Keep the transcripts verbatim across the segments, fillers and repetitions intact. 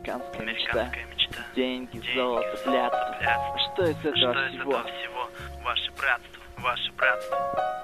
Американская, Американская мечта. мечта. Деньги, Деньги, золото, золото, блядство. блядство. Что из этого Что из всего? этого всего? Ваше братство, ваше братство.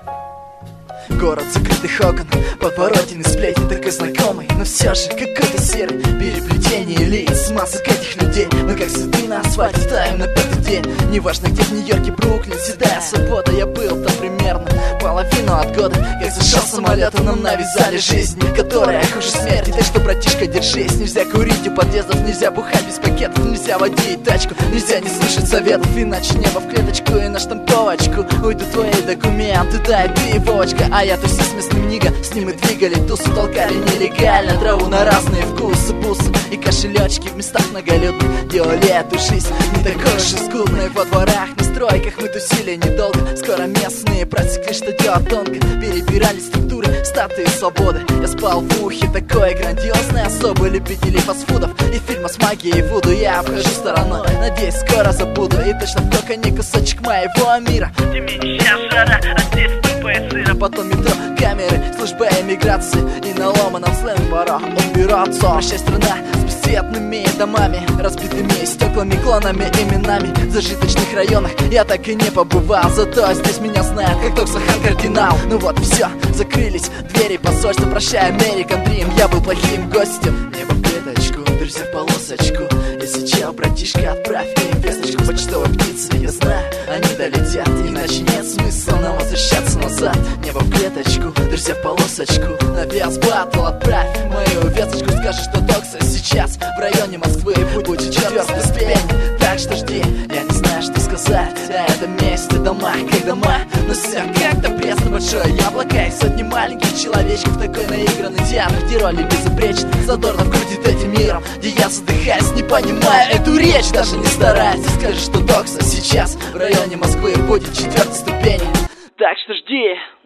Город закрытых окон, подворотенный сплетни, так и знакомый, но все же какой-то серый переплетение лиц, масок этих людей. Мы как цветы на асфальте таем на пятый день. Неважно где, в Нью-Йорке, Бруклин, седая свобода. Я был там примерно половину от года, как зашел самолет, и нам навязали жизнь, которая хуже смерти. Так что, братишка, держись. Нельзя курить у подъездов, нельзя бухать без пакетов, нельзя водить тачку, нельзя не слушать советов, иначе небо в клеточку и на штамповочку уйдут твои документы. Дай ты, Вовочка, а я тусил с местным нига. С ним мы двигали, тусу толкали нелегально, траву на разные вкусы, бусы и кошелечки в местах многолюдных. Делали эту жизнь не такой уж и скудной. Во дворах, на стройках мы тусили недолго. Скоро местные просекли, что дело тонко. Перебирали структуры, статуи свободы. Я спал в ухе такой грандиозной особы любителей фастфудов и фильма с магией Вуду. Я обхожу стороной, надеюсь, скоро забуду и точно в коконе кусочек моего мира. Ты мне сейчас жара, а здесь тупая сыра. Потом метро, камеры, служба эмиграции, и на ломаном сленг-барах убираться. Прощай, страна с бесцветными домами, разбитыми стеклами, клонами, именами. В зажиточных районах я так и не побывал, зато здесь меня знают как Токсахан кардинал. Ну вот и все, закрылись двери посольства. Прощай, American Dream, я был плохим гостем. Небо в клеточку, друзья в полосочку. Если чел, братишка, отправь мне весточку. Почтовой птицы, я знаю, они долетят, иначе нет смысла нам возвращаться назад. Небо в клеточку, друзья в полосочку. На вес батл отправь мою весточку. Скажи, что Токса сейчас в районе Москвы будет четвертая ступень. Так что жди, я не знаю, что сказать. А это месте дома, как дома, но все как-то пресно. Большое яблоко и сотни маленьких человечков. Такой наигранный театр, где роли безупречны. Задорно крутит этим миром, где я задыхаюсь, не понимая эту речь, даже не стараюсь. Скажи, что Токса сейчас в районе Москвы будет четвертой ступени. Так что жди.